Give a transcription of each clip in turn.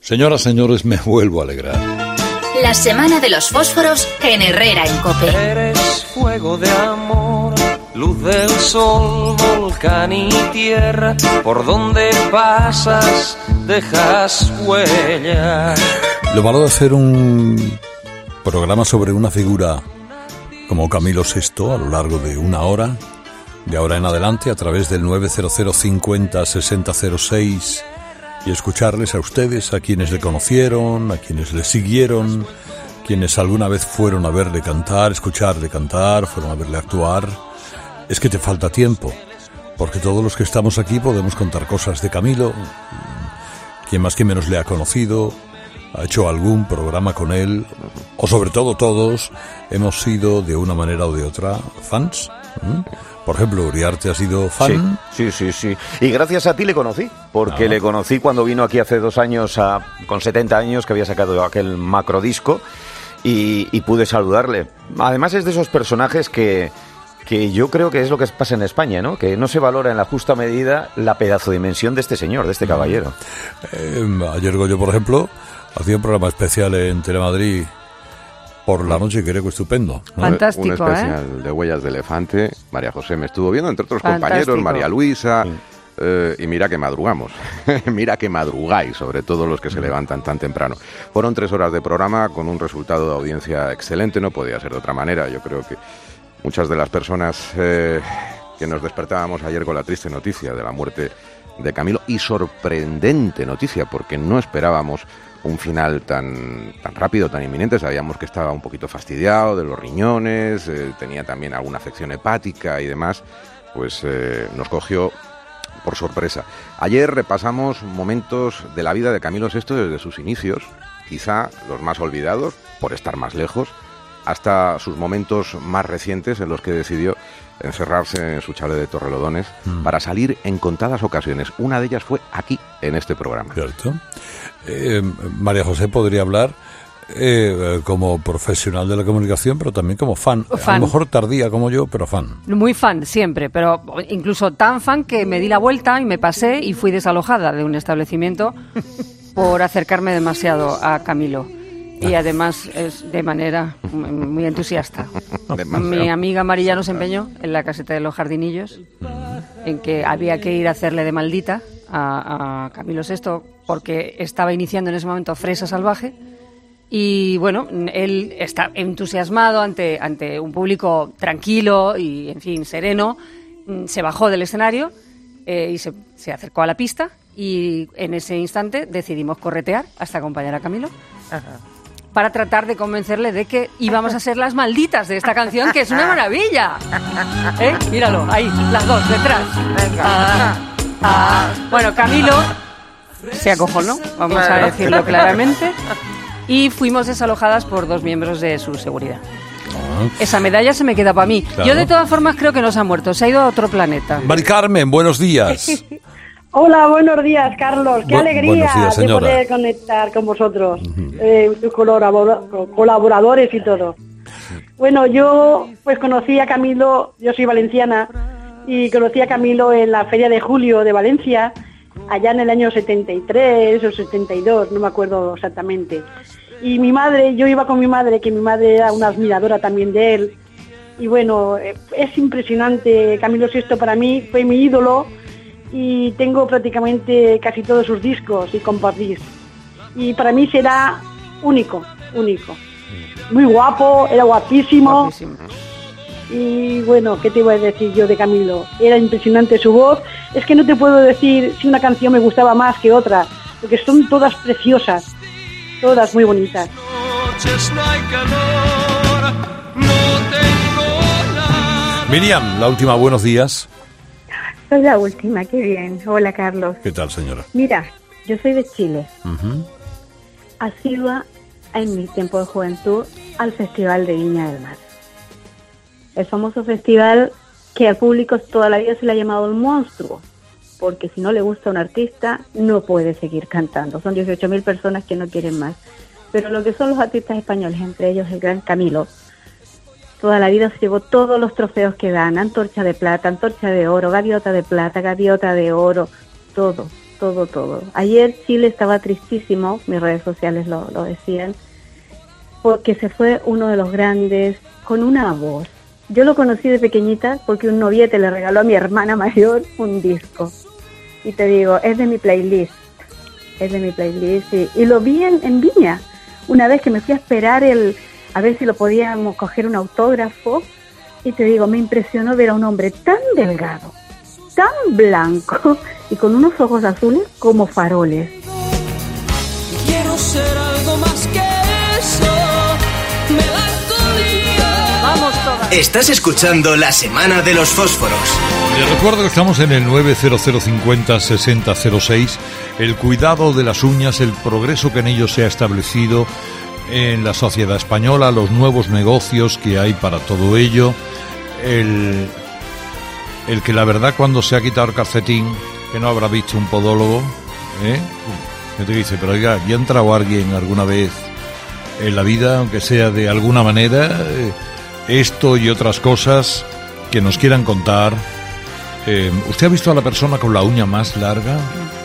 Señoras, señores, me vuelvo a alegrar. La semana de los fósforos en Herrera en COPE. Eres fuego de amor, luz del sol, volcán y tierra. Por donde pasas dejas huella. Lo malo de hacer un programa sobre una figura como Camilo VI a lo largo de una hora, de ahora en adelante, a través del 900 50 60 06, y escucharles a ustedes, a quienes le conocieron, a quienes le siguieron, quienes alguna vez fueron a verle cantar, escucharle cantar, fueron a verle actuar. Es que te falta tiempo, porque todos los que estamos aquí podemos contar cosas de Camilo. Quien más que menos le ha conocido, ha hecho algún programa con él, o sobre todo todos hemos sido de una manera o de otra fans. Por ejemplo, Uriarte ha sido fan. Sí. Y gracias a ti le conocí, porque le conocí cuando vino aquí hace 2 años, con 70 años, que había sacado aquel macrodisco, y pude saludarle. Además es de esos personajes que yo creo que es lo que pasa en España, ¿no? Que no se valora en la justa medida la pedazo dimensión de este señor, de este caballero. Ayer Goyo, por ejemplo, hacía un programa especial en Telemadrid por la noche, que era estupendo, ¿no? Fantástico, un especial de Huellas de Elefante. María José me estuvo viendo, entre otros compañeros, María Luisa, y mira que madrugamos, mira que madrugáis, sobre todo los que se levantan tan temprano. Fueron 3 horas de programa con un resultado de audiencia excelente, no podía ser de otra manera. Yo creo que muchas de las personas que nos despertábamos ayer con la triste noticia de la muerte de Camilo, y sorprendente noticia, porque no esperábamos un final tan rápido, tan inminente. Sabíamos que estaba un poquito fastidiado de los riñones, tenía también alguna afección hepática y demás, pues nos cogió por sorpresa. Ayer repasamos momentos de la vida de Camilo VI desde sus inicios, quizá los más olvidados, por estar más lejos, hasta sus momentos más recientes en los que decidió encerrarse en su chalet de Torrelodones para salir en contadas ocasiones. Una de ellas fue aquí, en este programa. Cierto. María José podría hablar como profesional de la comunicación, pero también como fan. A lo mejor tardía como yo, pero fan. Muy fan, siempre, pero incluso tan fan que me di la vuelta y me pasé y fui desalojada de un establecimiento por acercarme demasiado a Camilo. Y además es de manera muy entusiasta. Mi amiga Marilla nos empeñó en la caseta de los Jardinillos en que había que ir a hacerle de maldita a Camilo VI, porque estaba iniciando en ese momento Fresa Salvaje. Y bueno, él está entusiasmado ante un público tranquilo y, en fin, sereno. Se bajó del escenario y se acercó a la pista, y en ese instante decidimos corretear hasta acompañar a Camilo. Ajá. Para tratar de convencerle de que íbamos a ser las malditas de esta canción, que es una maravilla. Míralo, ahí, las dos, detrás. Bueno, Camilo se acojonó, vamos a decirlo claramente, y fuimos desalojadas por 2 miembros de su seguridad. Esa medalla se me queda para mí. Claro. Yo de todas formas creo que no se ha muerto, se ha ido a otro planeta. Mari Carmen, buenos días. Hola, buenos días, Carlos. Qué alegría días, de poder conectar con vosotros, tus colaboradores y todo. Bueno, yo pues conocí a Camilo, yo soy valenciana, y conocí a Camilo en la Feria de Julio de Valencia, allá en el año 73 o 72, no me acuerdo exactamente. Y mi madre, yo iba con mi madre, que mi madre era una admiradora también de él. Y bueno, es impresionante. Camilo VI para mí fue mi ídolo, y tengo prácticamente casi todos sus discos y compartís. Y para mí será único. Muy guapo, era guapísimo. Y bueno, ¿qué te voy a decir yo de Camilo? Era impresionante su voz. Es que no te puedo decir si una canción me gustaba más que otra, porque son todas preciosas, todas muy bonitas. Miriam, la última, buenos días. Soy la última, qué bien. Hola, Carlos. ¿Qué tal, señora? Mira, yo soy de Chile. Asidua en mi tiempo de juventud al Festival de Viña del Mar. El famoso festival que al público toda la vida se le ha llamado el monstruo, porque si no le gusta a un artista no puede seguir cantando. Son 18.000 personas que no quieren más. Pero lo que son los artistas españoles, entre ellos el gran Camilo, toda la vida se llevó todos los trofeos que dan: antorcha de plata, antorcha de oro, gaviota de plata, gaviota de oro, todo. todo. Ayer Chile estaba tristísimo, mis redes sociales lo decían, porque se fue uno de los grandes con una voz. Yo lo conocí de pequeñita porque un noviete le regaló a mi hermana mayor un disco. Y te digo, es de mi playlist. Y lo vi en Viña. Una vez que me fui a esperar a ver si lo podíamos coger un autógrafo. Y te digo, me impresionó ver a un hombre tan delgado, tan blanco y con unos ojos azules como faroles. Quiero ser algo más que eso. Vamos todas. Estás escuchando La Semana de los Fósforos. Les recuerdo que estamos en el 900506006. El cuidado de las uñas, el progreso que en ello se ha establecido en la sociedad española, los nuevos negocios que hay para todo ello, el que la verdad cuando se ha quitado el calcetín, que no habrá visto un podólogo, que te dice, pero oiga, ¿ya ha entrado alguien alguna vez en la vida, aunque sea de alguna manera, esto y otras cosas que nos quieran contar? ¿Usted ha visto a la persona con la uña más larga?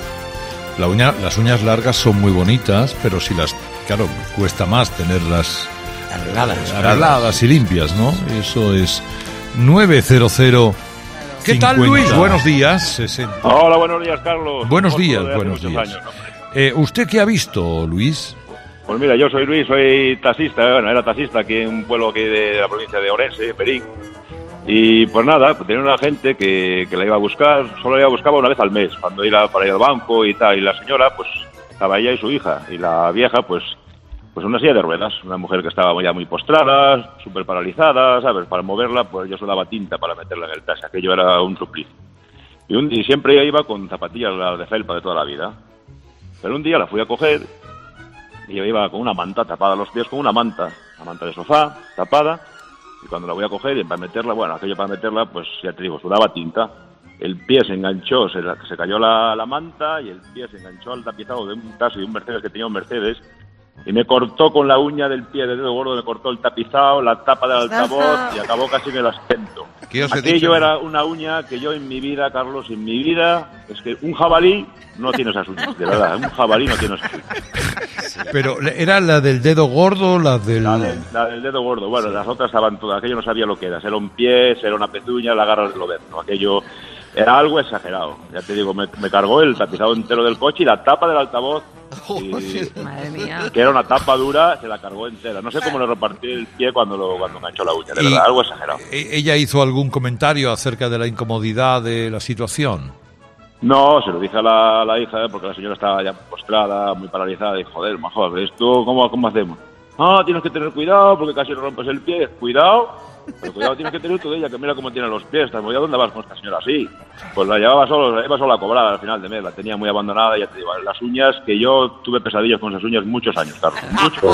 Las uñas largas son muy bonitas, pero claro, cuesta más tenerlas arregladas y limpias, ¿no? Eso es 900. ¿Qué tal, Luis? Buenos días. 60. Hola, buenos días, Carlos. Buenos días. ¿Usted qué ha visto, Luis? Pues mira, yo soy Luis, soy taxista, era taxista aquí en un pueblo aquí de la provincia de Orense, Perín. Y pues nada, pues tenía una gente que la iba a buscar, solo la buscaba una vez al mes, cuando iba para ir al banco y tal. Y la señora, pues, estaba ella y su hija. Y la vieja, pues una silla de ruedas. Una mujer que estaba ya muy postrada, súper paralizada, ¿sabes? Para moverla, pues yo sudaba tinta para meterla en el taxi. Aquello era un suplicio. Y siempre ella iba con zapatillas de felpa de toda la vida. Pero un día la fui a coger y yo iba con una manta tapada los pies, con una manta de sofá tapada. Y cuando la voy a coger y para meterla, aquello para meterla, pues ya te digo, sudaba tinta. El pie se enganchó, se cayó la manta y el pie se enganchó al tapizado de un taxi, de un Mercedes que tenía un Mercedes. Y me cortó con la uña del pie del dedo gordo, me cortó el tapizado, la tapa del altavoz y acabó casi en el asiento. Aquello era una uña que yo en mi vida, Carlos, es que un jabalí no tiene esas uñas, de verdad, un jabalí no tiene esas uñas. Pero ¿era la del dedo gordo o la del...? La del dedo gordo, las otras estaban todas, aquello no sabía lo que era, era un pie, era una pezuña, la garra del loberno, aquello era algo exagerado, ya te digo, me cargó el tapizado entero del coche y la tapa del altavoz, madre mía, que era una tapa dura, se la cargó entera, no sé cómo le repartí el pie cuando enganchó la uña, de verdad, algo exagerado. ¿Ella hizo algún comentario acerca de la incomodidad de la situación? No, se lo dije a la hija, porque la señora estaba ya postrada, muy paralizada, y joder, majo, ¿esto cómo hacemos? Tienes que tener cuidado porque casi rompes el pie, cuidado, pero cuidado tienes que tener tú de ella, que mira cómo tiene los pies, ¿a dónde vas con esta señora así? Pues la llevaba sola a cobrar al final de mes, la tenía muy abandonada, ya te digo, las uñas, que yo tuve pesadillas con esas uñas muchos años, Carlos, muchos.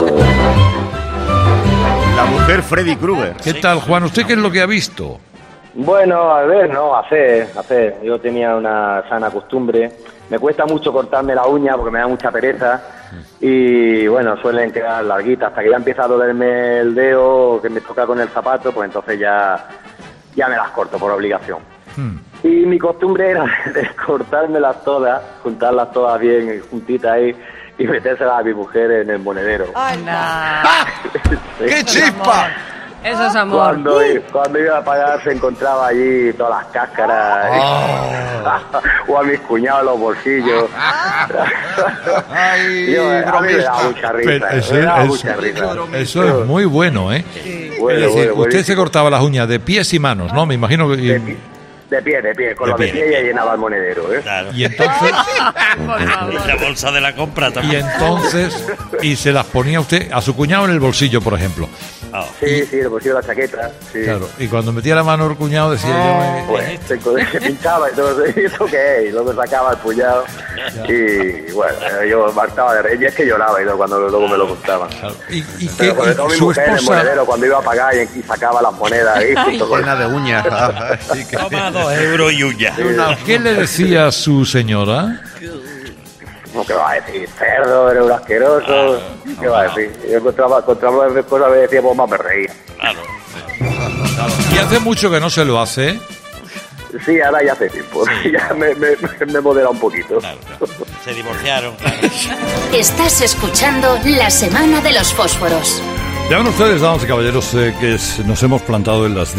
La mujer Freddy Krueger. ¿Qué tal, Juan? ¿Usted qué es lo que ha visto? Bueno, a ver, hacer. Yo tenía una sana costumbre. Me cuesta mucho cortarme la uña porque me da mucha pereza. Y bueno, suelen quedar larguitas. Hasta que ya empieza a dolerme el dedo, que me toca con el zapato, pues entonces ya me las corto por obligación. Y mi costumbre era de cortármelas todas, juntarlas todas bien juntitas ahí y metérselas a mi mujer en el monedero. ¡Anda! ¡Qué chispa! Eso es amor. Cuando iba a pagar se encontraba allí todas las cáscaras. O a mis cuñados los bolsillos. Ay, a mí me da mucha risa. Eso es muy bueno, ¿eh? Sí. Es decir, usted se cortaba las uñas de pies y manos, ¿no? Me imagino que... De pie, con los de pie ya llenaba el monedero, ¿eh? Claro. Y entonces... La bolsa de la compra también. Y entonces... Y se las ponía usted a su cuñado en el bolsillo, por ejemplo. Sí, el bolsillo de la chaqueta. Sí. Claro, y cuando metía la mano el cuñado decía pues se pinchaba y todo eso que es, y luego sacaba el puñado y bueno, yo marcaba de reír, y es que lloraba y cuando luego me lo contaban. Claro. Pero sobre todo mi mujer en el monedero cuando iba a pagar y sacaba las monedas ahí, llena de uñas. Toma 2 euros y uñas. ¿Qué le decía su señora? ¿Qué va a decir? Cerdo, eres un asqueroso. ¿Qué va a decir? Yo encontraba cosas, me decía, pues más me reía. Claro. ¿Y hace mucho que no se lo hace? Sí, ahora ya hace tiempo. Claro. Ya me he moderado un poquito. Claro. Se divorciaron, claro. Estás escuchando La Semana de los Fósforos. Ya ven ustedes, damas y caballeros, que nos hemos plantado en las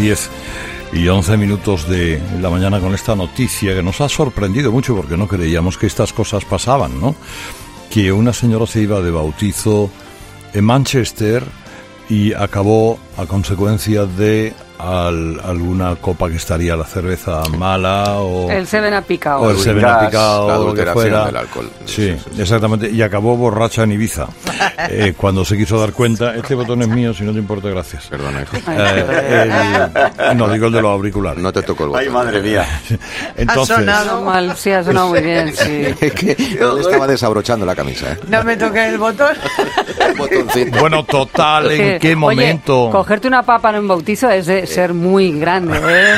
10:11 de la mañana con esta noticia que nos ha sorprendido mucho porque no creíamos que estas cosas pasaban, ¿no? Que una señora se iba de bautizo en Manchester y acabó a consecuencia de alguna copa que estaría la cerveza mala o el Seven ha picado o el Seven ha picado la o lo que fuera del alcohol. Sí, exactamente, y acabó borracha en Ibiza cuando se quiso dar cuenta. Este botón es mío, si no te importa, gracias. Perdona, hijo. No, digo el de los auriculares. No te tocó el botón. Ay, madre mía. Entonces, ha sonado mal, sí, ha sonado muy bien, sí. Es que él estaba desabrochando la camisa, ¿eh? No me toqué el botón. El botoncito. bueno, total, ¿en qué momento? Oye, cogerte una papa en un bautizo es de ser muy grande, ¿eh?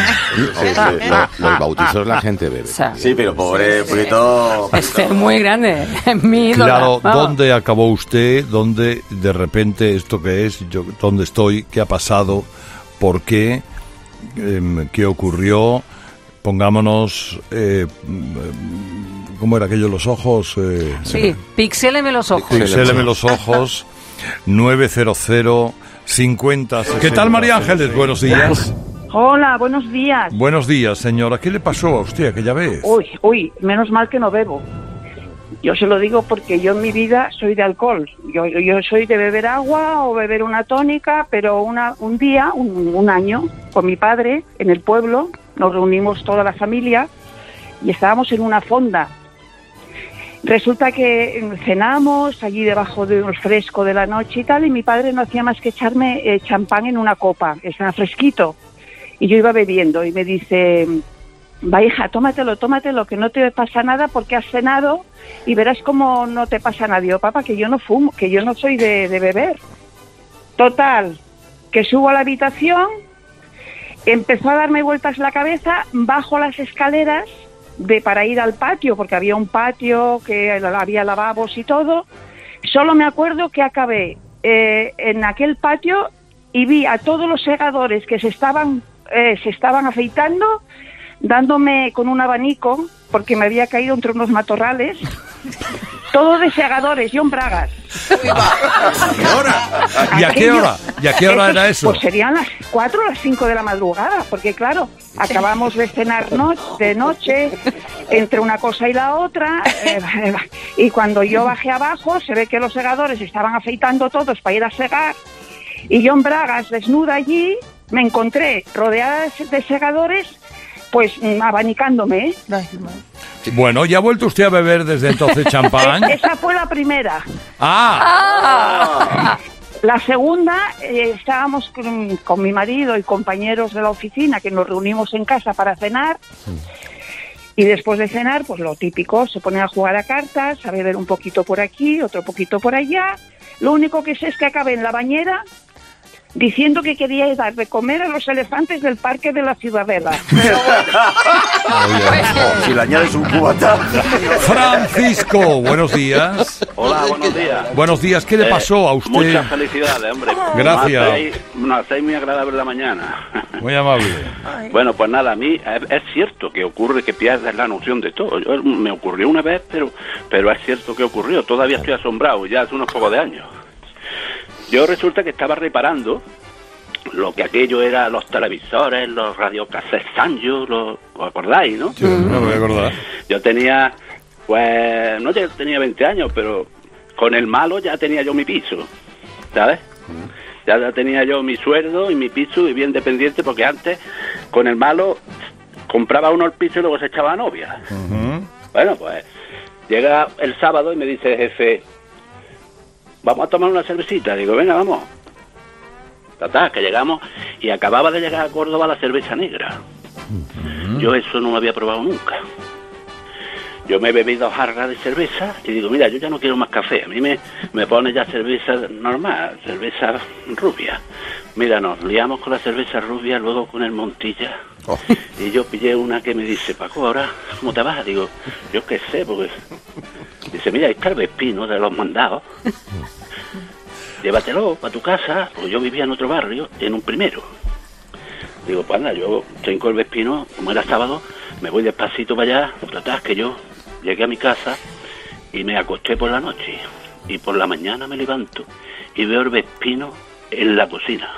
Los bautizos la gente bebe. O sea, Sí, pero pobre, poquito... es ser muy grande, es mi ídola. Claro, Vamos. ¿dónde acabó usted? ¿Dónde de repente esto que es? ¿Dónde estoy? ¿Qué ha pasado? ¿Por qué? ¿Qué ocurrió? Pongámonos... ¿cómo era aquello? Los ojos... Sí, pixéleme los ojos. Pixéleme los ojos. 900 50 60. ¿Qué tal, María Ángeles? Buenos días. Hola, buenos días. Buenos días, señora. ¿Qué le pasó a usted aquella vez? Uy, menos mal que no bebo. Yo se lo digo porque yo en mi vida soy de alcohol. Yo soy de beber agua o beber una tónica, pero un año, con mi padre, en el pueblo, nos reunimos toda la familia y estábamos en una fonda. Resulta que cenamos allí debajo de un fresco de la noche y tal, y mi padre no hacía más que echarme champán en una copa, estaba fresquito. Y yo iba bebiendo y me dice, va hija, tómatelo, que no te pasa nada porque has cenado y verás cómo no te pasa nada. Yo, papá, que yo no fumo, que yo no soy de beber. Total, que subo a la habitación, empezó a darme vueltas la cabeza, bajo las escaleras para ir al patio, porque había un patio que había lavabos y todo. Solo me acuerdo que acabé en aquel patio y vi a todos los segadores que se estaban afeitando, dándome con un abanico, porque me había caído entre unos matorrales, todo de segadores, yo en bragas. ¿Y a qué hora? ¿Y a qué hora era eso? Pues serían las 4 o las 5 de la madrugada, porque claro, acabamos de cenar de noche, entre una cosa y la otra, y cuando yo bajé abajo, se ve que los segadores estaban afeitando todos para ir a segar, y yo en bragas, desnuda allí, me encontré rodeada de segadores, pues abanicándome, ¿eh? Bueno, ¿ya ha vuelto usted a beber desde entonces champán? Esa fue la primera. ¡Ah! La segunda, estábamos con mi marido y compañeros de la oficina que nos reunimos en casa para cenar. Y después de cenar, pues lo típico, se ponen a jugar a cartas, a beber un poquito por aquí, otro poquito por allá. Lo único que sé es que acabé en la bañera diciendo que quería dar de comer a los elefantes del Parque de la Ciudadela. Si le añades un cubata. Francisco, buenos días. Hola, buenos días. Buenos días, ¿qué le pasó a usted? Muchas felicidades, hombre. Gracias. Nos hacéis muy agradable la mañana. Muy amable. Bueno, pues nada, a mí es cierto que ocurre que pierdes la noción de todo. Me ocurrió una vez, pero es cierto que ocurrió. Todavía estoy asombrado, ya hace unos pocos de años. Yo resulta que estaba reparando lo que aquello era los televisores, los radiocassettes Sanyo, ¿os acordáis, no? Sí, no me voy a acordar. Yo tenía, pues, no, yo tenía 20 años, pero con el malo ya tenía yo mi piso, ¿sabes? Ya tenía yo mi sueldo y mi piso y bien dependiente, porque antes, con el malo, compraba uno el piso y luego se echaba a novia. Bueno, pues, llega el sábado y me dice el jefe, vamos a tomar una cervecita. Digo, venga, vamos. Que llegamos y acababa de llegar a Córdoba la cerveza negra. Yo eso no lo había probado nunca. Yo me bebí 2 jarras de cerveza y digo, mira, yo ya no quiero más café. A mí me pone ya cerveza normal, cerveza rubia. Mira, nos liamos con la cerveza rubia, luego con el Montilla. Y yo pillé una que me dice, Paco, ¿ahora cómo te vas? Digo, yo qué sé, porque... Dice, mira, ahí está el Vespino de los mandados. Llévatelo para tu casa, porque yo vivía en otro barrio, en un primero. Digo, pues anda, yo tengo el Vespino, como era sábado, me voy despacito para allá. Total, que yo llegué a mi casa y me acosté por la noche. Y por la mañana me levanto y veo el Vespino en la cocina.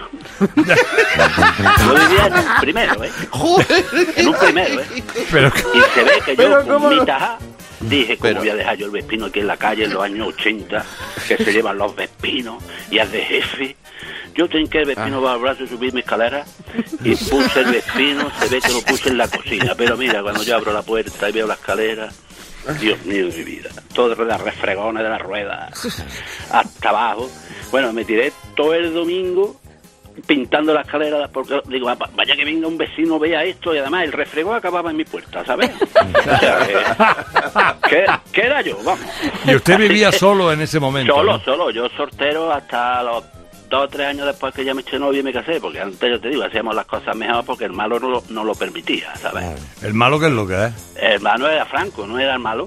Yo vivía en un primero, ¿eh? En un primero, ¿eh? Y se ve que yo con mi taja dije, ¿cómo voy a dejar yo el Vespino aquí en la calle en los años 80? Que se llevan los Vespinos y al de jefe. Yo tengo que el Vespino bajo el brazo y subir mi escalera y puse el Vespino, se ve que lo puse en la cocina. Pero mira, cuando yo abro la puerta y veo la escalera, Dios mío de mi vida, todo de las refregones de las ruedas hasta abajo. Bueno, me tiré todo el domingo pintando la escalera porque digo, vaya que venga un vecino, vea esto, y además el refregón acababa en mi puerta, ¿sabes? O sea, ¿qué era yo? Vamos. ¿Y usted vivía solo en ese momento? Solo, yo soltero hasta los 2 o 3 años después que ya me eché novio y me casé, porque antes, yo te digo, hacíamos las cosas mejor porque el malo no lo permitía, ¿sabes? ¿El malo qué es lo que es? El malo era Franco, no era el malo.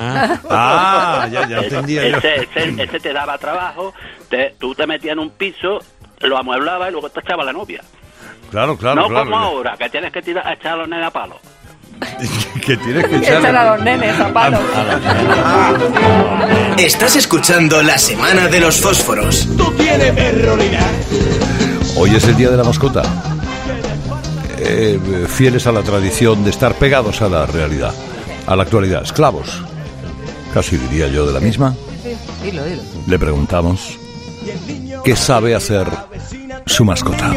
Ya entendía yo. Ese te daba trabajo, tú te metías en un piso, lo amueblabas y luego te echabas la novia. Claro. No como ahora, que tienes que echar a los nenes a palo. Que tienes que echar a los nenes a palo. Estás escuchando La Semana de los Fósforos. Tú tienes perro, Lina. Hoy es el día de la mascota. Fieles a la tradición de estar pegados a la realidad, a la actualidad, esclavos, casi diría yo de la misma. Dilo. Le preguntamos qué sabe hacer su mascota.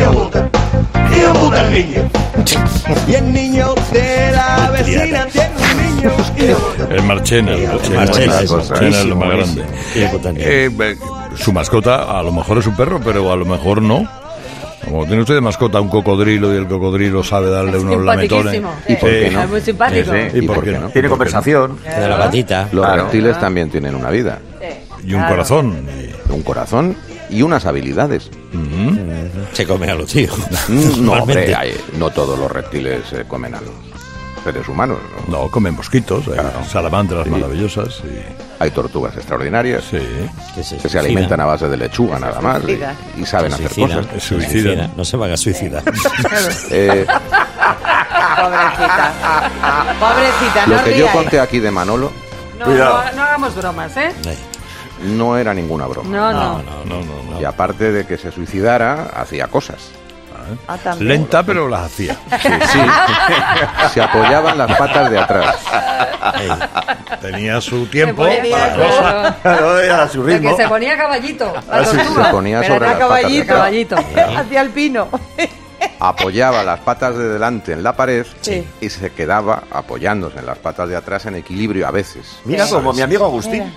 Y el niño de la vecina tiene un niño. El Marchena es lo más grande. Su mascota a lo mejor es un perro, pero a lo mejor no. Como tiene usted de mascota un cocodrilo y el cocodrilo sabe darle unos lametones. ¿Y por qué no? Es muy simpático. ¿Y por qué no? Tiene conversación. De la patita. Los reptiles también tienen una vida. Y un corazón. Un corazón y unas habilidades. Se come a los tíos. No, hombre, no todos los reptiles comen a los seres humanos. No, comen mosquitos, salamandras maravillosas. Hay tortugas extraordinarias que se alimentan a base de lechuga nada más y saben hacer cosas. Se suicidan. No se van a suicidar. Pobrecita, lo que yo conté aquí de Manolo... No hagamos bromas, ¿eh? No era ninguna broma. No. Y aparte de que se suicidara, hacía cosas. Lenta, pero las hacía. Sí. Se apoyaba en las patas de atrás. Tenía su tiempo para cosas. Era su ritmo. Que se ponía caballito. Se ponía sobre las patas de atrás. Caballito. Hacía el pino. Apoyaba las patas de delante en la pared y se quedaba apoyándose en las patas de atrás en equilibrio a veces. Mira, como mi amigo Agustín.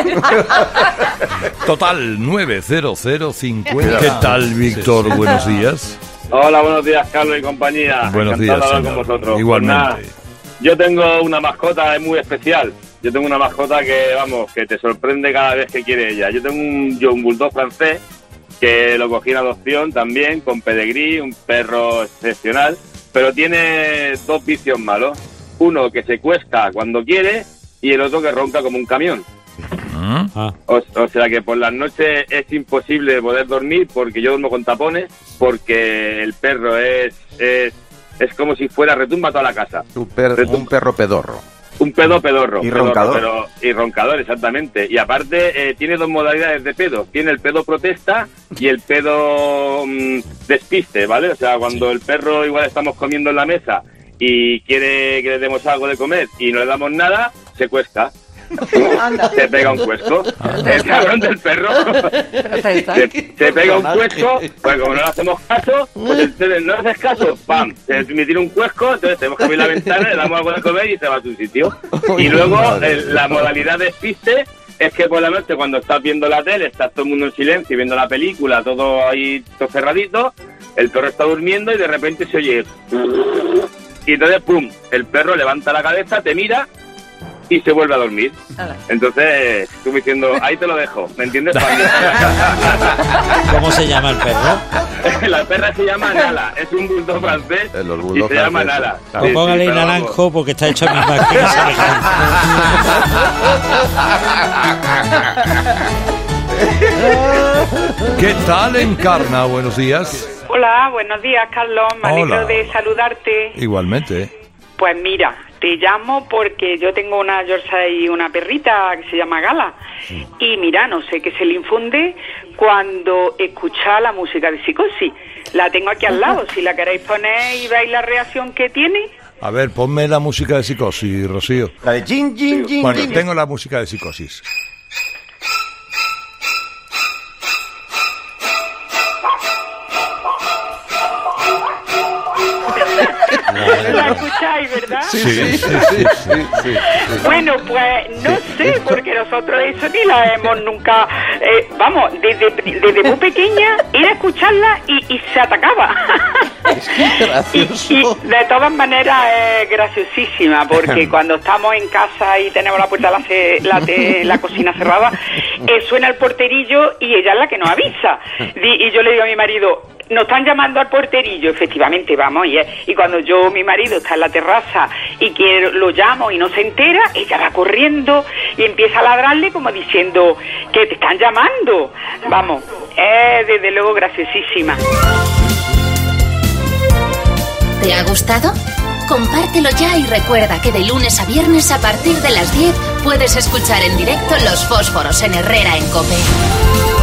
Total 90050. ¿Qué tal, Víctor? Buenos días. Hola, buenos días, Carlos y compañía. Buenos días, Encantado de hablar señor. con vosotros. Igualmente. Pues nada, yo tengo una mascota muy especial. Yo tengo una mascota que te sorprende cada vez que quiere ella. Yo tengo un bulldog francés que lo cogí en adopción también, con pedigrí, un perro excepcional, pero tiene 2 vicios malos. Uno que se cuesta cuando quiere y el otro que ronca como un camión. O sea que por las noches es imposible poder dormir porque yo duermo con tapones, porque el perro es como si fuera, retumba toda la casa. Un perro pedorro. Un pedo pedorro. Y roncador. Y roncador, exactamente. Y aparte tiene 2 modalidades de pedo. Tiene el pedo protesta y el pedo despiste, ¿vale? O sea, cuando el perro igual estamos comiendo en la mesa y quiere que le demos algo de comer y no le damos nada, se cuesta. Se pega un cuesco. El cabrón del perro se pega un cuesco, pues como no le hacemos caso, pues no haces caso, ¡pam! Me tira un cuesco, entonces tenemos que abrir la ventana, le damos algo de comer y se va a su sitio. Y luego la modalidad de despiste es que por la noche cuando estás viendo la tele, estás todo el mundo en silencio y viendo la película, todo ahí todo cerradito, el perro está durmiendo y de repente se oye y entonces ¡pum! El perro levanta la cabeza, te mira y se vuelve a dormir. Entonces, tú me diciendo, ahí te lo dejo, ¿me entiendes? ¿Cómo se llama el perro? La perra se llama Nala, es un bulldog francés y se llama Nala. Pues póngale naranjo porque está hecho a mi máquina ¿Qué tal, Encarna? Buenos días. Hola, buenos días, Carlos. Me alegro Hola. de saludarte. Igualmente. Pues mira, te llamo porque yo tengo una Yorkshire y una perrita que se llama Gala. Y mira, no sé qué se le infunde cuando escucha la música de Psicosis. La tengo aquí al lado, si la queréis poner y veis la reacción que tiene. A ver, ponme la música de Psicosis, Rocío. La de chin, chin, chin. Bueno, tengo la música de Psicosis. La escucháis, ¿verdad? Sí. Bueno, pues no sé, porque nosotros eso ni la hemos nunca... vamos, desde muy pequeña ir a escucharla y se atacaba. Y de todas maneras es graciosísima, porque cuando estamos en casa y tenemos la puerta de la cocina cerrada, suena el porterillo y ella es la que nos avisa. Y yo le digo a mi marido... Nos están llamando al porterillo, efectivamente, vamos, y cuando mi marido está en la terraza y que lo llamo y no se entera, ella va corriendo y empieza a ladrarle como diciendo que te están llamando. Vamos, es desde luego graciosísima. ¿Te ha gustado? Compártelo ya y recuerda que de lunes a viernes a partir de las 10 puedes escuchar en directo Los Fósforos en Herrera en COPE.